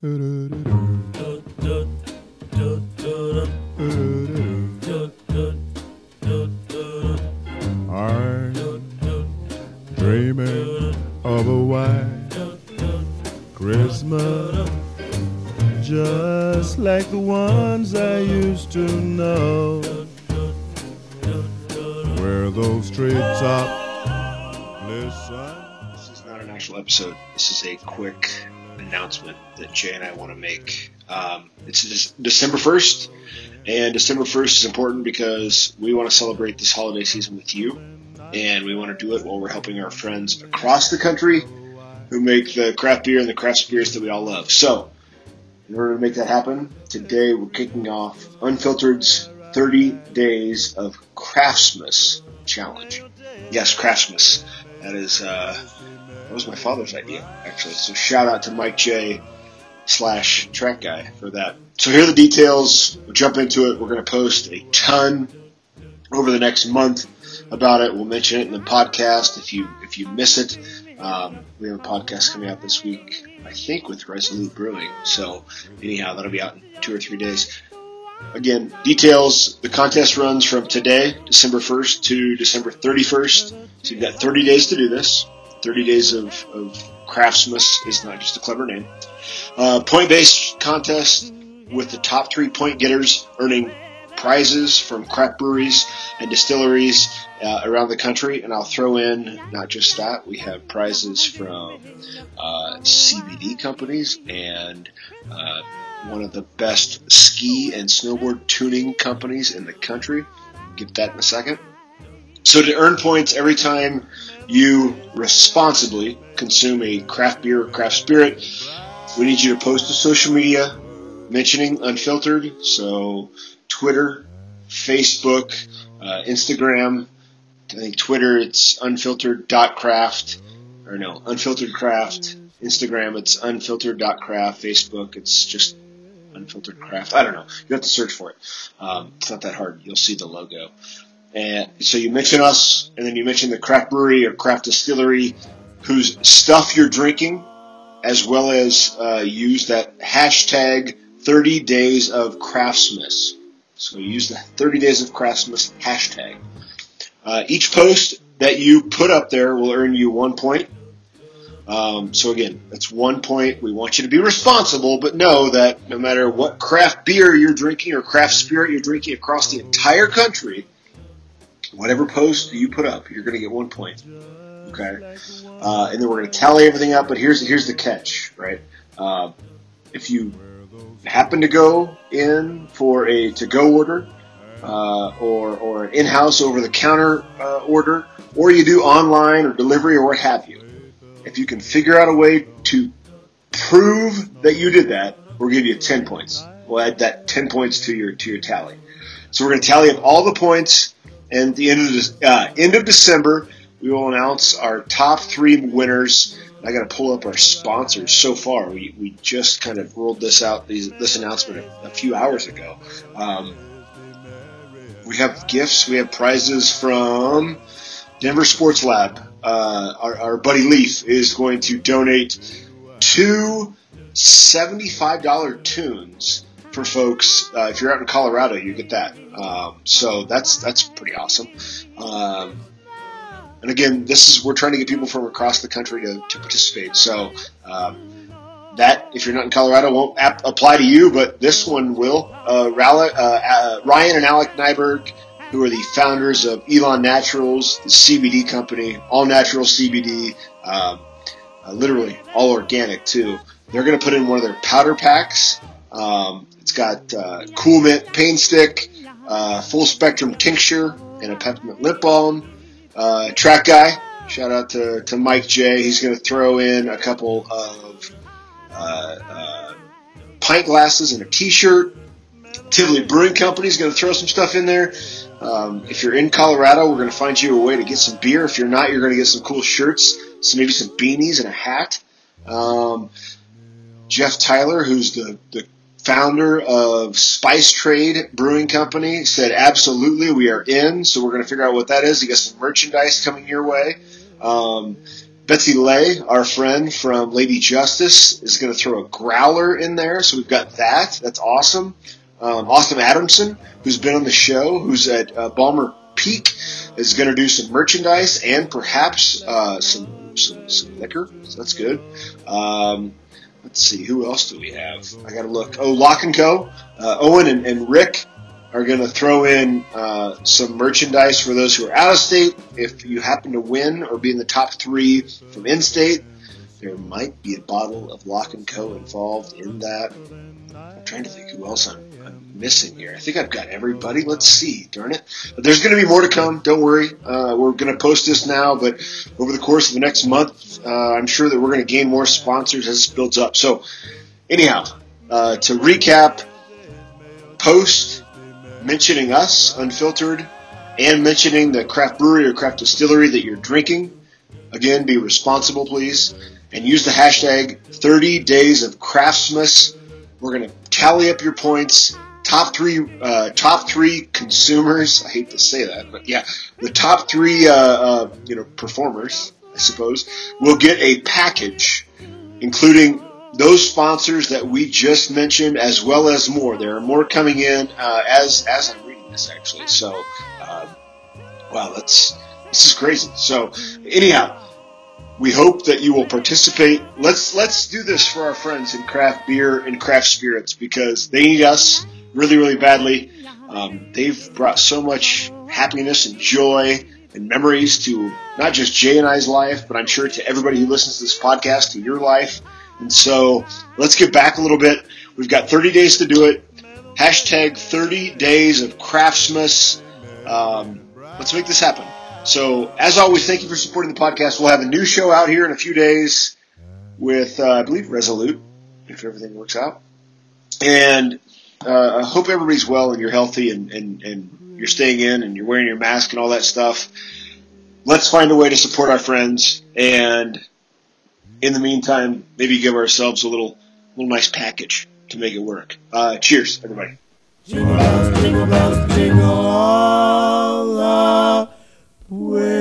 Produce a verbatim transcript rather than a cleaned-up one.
dreaming of a white Christmas, just like the ones I used to know, where those treetops listen. This is not an actual episode. This is a quick announcement that Jay and I want to make. Um, it's December first, and December first is important because we want to celebrate this holiday season with you, and we want to do it while we're helping our friends across the country who make the craft beer and the craft spirits that we all love. So, in order to make that happen, today we're kicking off Unfiltered's thirty days of Craftsmas Challenge. Yes, Craftsmas. That is, uh, that was my father's idea, actually. So shout out to Mike J slash track guy for that. So here are the details. We'll jump into it. We're going to post a ton over the next month about it. We'll mention it in the podcast if you if you miss it. Um, we have a podcast coming out this week, I think, with Resolute Brewing. So anyhow, that'll be out in two or three days. Again, details, the contest runs from today, December first, to December thirty-first. So you've got thirty days to do this. thirty days of, of Craftsmas is not just a clever name. Uh, point-based contest with the top three point getters earning prizes from craft breweries and distilleries uh, around the country. And I'll throw in not just that, we have prizes from uh, C B D companies and uh, one of the best ski and snowboard tuning companies in the country. Get that in a second. So to earn points every time you responsibly consume a craft beer or craft spirit, we need you to post to social media mentioning Unfiltered. So Twitter, Facebook, uh, Instagram. I think Twitter it's unfiltered dot craft, or no, unfiltered craft. Instagram it's unfiltered dot craft. Facebook it's just Unfiltered Craft. I don't know. You have to search for it. Um, it's not that hard. You'll see the logo. And so you mention us, and then you mention the craft brewery or craft distillery whose stuff you're drinking, as well as uh, use that hashtag thirty days of Craftsmas. So use the thirty days of Craftsmas hashtag. Uh, each post that you put up there will earn you one point. Um, so again, that's one point. We want you to be responsible, but know that no matter what craft beer you're drinking or craft spirit you're drinking across the entire country, whatever post you put up, you're going to get one point. Okay? Uh, and then we're going to tally everything up, but here's, here's the catch, right? Uh, if you happen to go in for a to-go order, uh, or, or an in-house over-the-counter uh, order, or you do online or delivery or what have you, if you can figure out a way to prove that you did that, we'll give you ten points. We'll add that ten points to your to your tally. So we're going to tally up all the points, and at the end of this, uh, end of December, we will announce our top three winners. I got to pull up our sponsors so far. We we just kind of rolled this out, these, this announcement a, a few hours ago. Um, we have gifts. We have prizes from Denver Sports Lab. Uh, our, our buddy Leaf is going to donate two seventy-five dollars tunes for folks. Uh, if you're out in Colorado, you get that. Um, so that's that's pretty awesome. Um, and again, this is we're trying to get people from across the country to, to participate. So um, that, if you're not in Colorado, won't ap- apply to you, but this one will. Uh, Rala, uh, uh, Ryan and Alec Nyberg, who are the founders of Elon Naturals, the C B D company, all natural C B D, um, uh, literally all organic too. They're going to put in one of their powder packs. Um, it's got uh, Cool Mint Pain Stick, uh, Full Spectrum Tincture, and a Peppermint Lip Balm. Uh, track guy, shout out to, to Mike J. He's going to throw in a couple of uh, uh, pint glasses and a T-shirt. Tivoli Brewing Company is going to throw some stuff in there. Um, if you're in Colorado, we're going to find you a way to get some beer. If you're not, you're going to get some cool shirts, some maybe some beanies and a hat. Um, Jeff Tyler, who's the, the founder of Spice Trade Brewing Company, said, absolutely, we are in. So we're going to figure out what that is. You got some merchandise coming your way. Um, Betsy Lay, our friend from Lady Justice, is going to throw a growler in there, so we've got that. That's awesome. Um, Austin Adamson, who's been on the show, who's at uh, Balmer Peak, is going to do some merchandise and perhaps uh, some, some some liquor, so that's good. Um, let's see, who else do we have? I got to look. Oh, Lock and Co. Uh, Owen and, and Rick are going to throw in uh, some merchandise for those who are out of state. If you happen to win or be in the top three from in-state, there might be a bottle of Lock and Co. involved in that. I'm trying to think who else I'm, I'm missing here. I think I've got everybody. Let's see. Darn it. But there's going to be more to come. Don't worry. Uh, we're going to post this now, but over the course of the next month, uh, I'm sure that we're going to gain more sponsors as this builds up. So anyhow, uh, to recap, post mentioning us, Unfiltered, and mentioning the craft brewery or craft distillery that you're drinking. Again, be responsible, please. And use the hashtag thirty days of Craftsmas. We're going to tally up your points. Top three uh, top three consumers, I hate to say that, but yeah, the top three uh, uh, you know performers, I suppose, will get a package, including those sponsors that we just mentioned, as well as more. There are more coming in uh, as as I'm reading this, actually. So, uh, wow, that's this is crazy. So, anyhow, we hope that you will participate. Let's let's do this for our friends in craft beer and craft spirits, because they need us really, really badly. Um, they've brought so much happiness and joy and memories to not just Jay and I's life, but I'm sure to everybody who listens to this podcast, to your life. And so let's get back a little bit. We've got thirty days to do it. Hashtag thirty days of Craftsmas. Um, let's make this happen. So as always, thank you for supporting the podcast. We'll have a new show out here in a few days with, uh, I believe, Resolute, if everything works out. And uh, I hope everybody's well and you're healthy and, and, and you're staying in and you're wearing your mask and all that stuff. Let's find a way to support our friends, and in the meantime, maybe give ourselves a little little nice package to make it work. Uh, cheers, everybody. Jingle bells, jingle bells, jingle all the way.